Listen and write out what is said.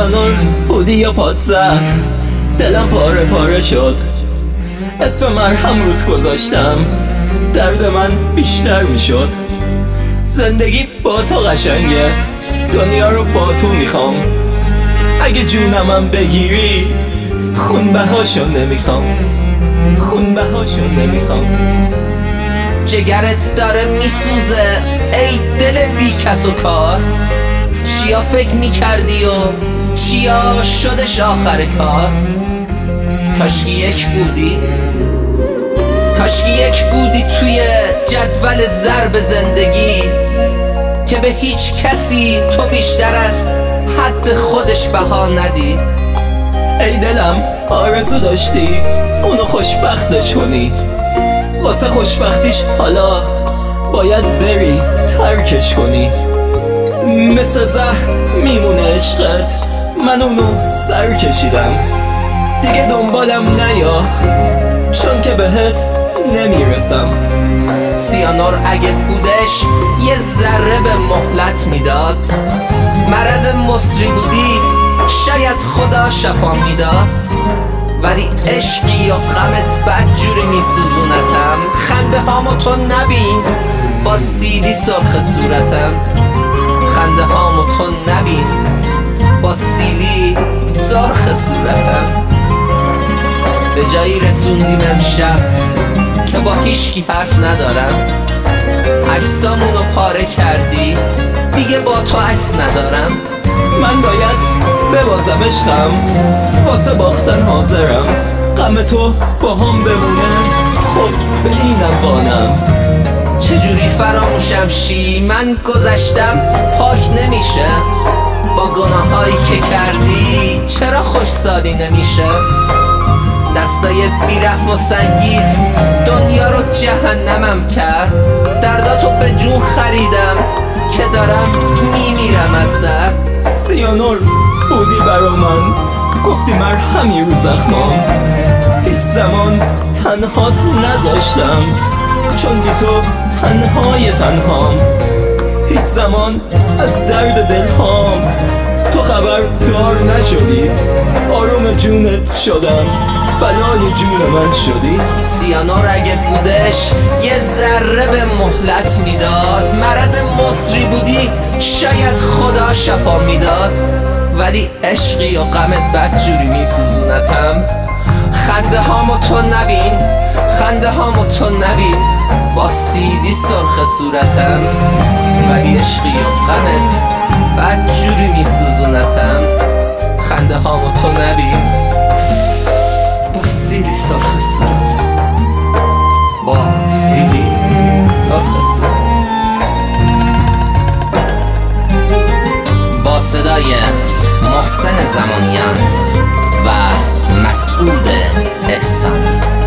سیانور بودی یا پادزر، دلم پاره پاره شد. اسم مرهم روت گذاشتم، درد من بیشتر میشد. زندگی با تو قشنگه، دنیا رو با تو میخوام. اگه جونمم بگیری خون بهاشو نمیخوام، خون بهاشو نمیخوام. جگرت داره میسوزه ای دل بی کس و کار. چیا فکر میکردی و چیا شدش آخر کار؟ کاشکی یک بودی، کاشکی یک بودی توی جدول ضرب زندگی، که به هیچ کسی تو بیشتر از حد خودش بها ندی. ای دلم آرزو داشتی اونو خوشبختش کنی، واسه خوشبختیش حالا باید بری ترکش کنی. مثل زهر میمونه عشقت، من اونو سر کشیدم. دیگه دنبالم نیا چون که بهت نمیرسم. سیانور اگه بودش یه ذره به مهلت میداد. مرض مصری بودی شاید خدا شفا میداد. ولی عشقی و غمت بدجوری میسوزونتم. خنده هامو تو نبین با سیدی سرخ صورتم، خنده هامو تو نبین با سیدی سرخ صورتم. به جایی رسوندیم امشب که با هیچکی حرف ندارم. عکسامونو پاره کردی دیگه با تو عکس ندارم. من باید ببازم عشقم، واسه باختن حاضرم. غم تو با هم بمونه خب به اینم قانم. چجوری فراموشم شی؟ من گذشتم پاک نمیشه. با گناهایی که کردی چرا خوش سالی نمیشه؟ دستای بیرحم و سنگیت دنیا رو جهنمم کرد. درداتو به جون خریدم که دارم میمیرم از درد. سیانور بودی برا من، گفتی مرهمی رو زخمام. هیچ زمان تنهات نذاشتم چون بی تو تنهای تنهام. هیچ زمان از درد دلهام تو خبر دار نشدی. آروم جونت شدم، بلای جون من شدی. سیانور اگه بودش یه ذره به مهلت میداد. مرض مصری بودی شاید خدا شفا میداد. ولی عشقی و غمت بدجوری میسوزونتم. خنده هامو تو نبین، خنده هامو تو نبین با سیدی سرخ صورتم. ولی عشقی و غمت بدجوری میسوزونتم. خنده هامو تو نبین با سیدی سرخ صورتم، با سیدی سرخ صورتم. با صدای محسن زمانیان و مسعود احسان.